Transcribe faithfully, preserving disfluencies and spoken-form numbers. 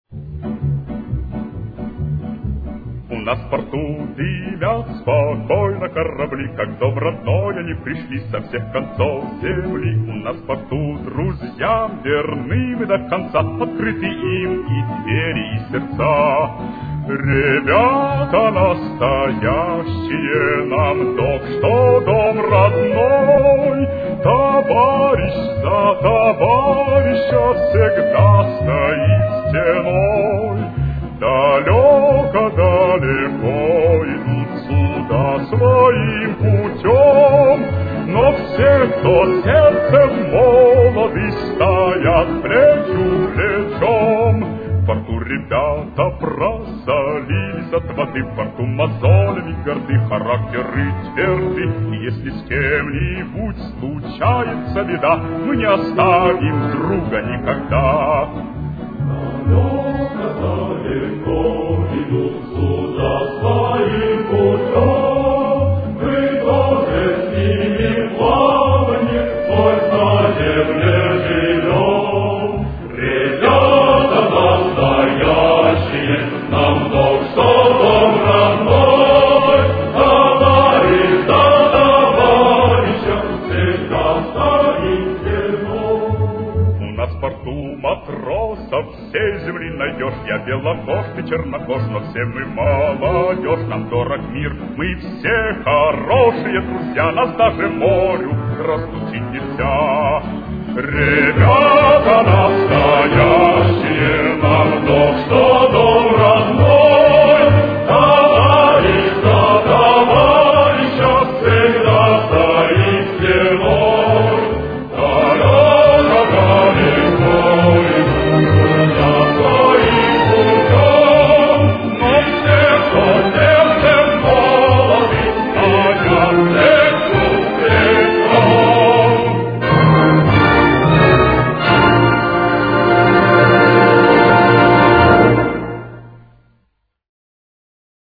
У нас в порту дымят спокойно корабли, как дом родной они пришли со всех концов земли. У нас в порту друзьям верны до конца, открыты им и двери, и сердца. Ребята настоящие нам док, что дом родной, товарищ за товарища всегда стоит стеной. Далеко-далеко идут суда своим путем, но все, кто сердцем молоды, стоят плечу плечом. В порту ребята просолились от воды, в порту мозолями горды, характеры тверды. И если с кем-нибудь случается беда, мы не оставим друга никогда. Далеко идут суда своим путем, мы тоже с ними в плаванье, хоть на земле живем. Ребята настоящие, нам Бог, что дом родной, товарищ за товарища всегда стоит стеной. У нас в порту матросов всей земли найдешь, я белокож, ты чернокож, но все мы молодежь, нам дорог мир, мы все хорошие друзья, нас даже морю разлучить нельзя. Ребята, нас